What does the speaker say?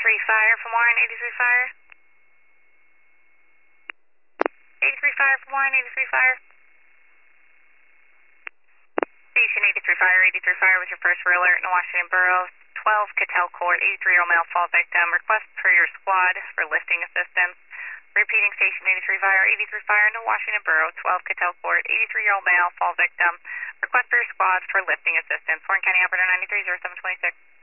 Fire from Warren, 83 Fire. 83 Fire from Warren, 83 Fire. Station 83 Fire, 83 Fire was your first real alert in Washington Borough. 12 Cattell Court, 83-year-old male fall victim. Request for your squad for lifting assistance. Repeating Station 83 Fire, 83 Fire into Washington Borough. 12 Cattell Court, 83-year-old male fall victim. Request for your squad for lifting assistance. Warren County Operator 93, 0726.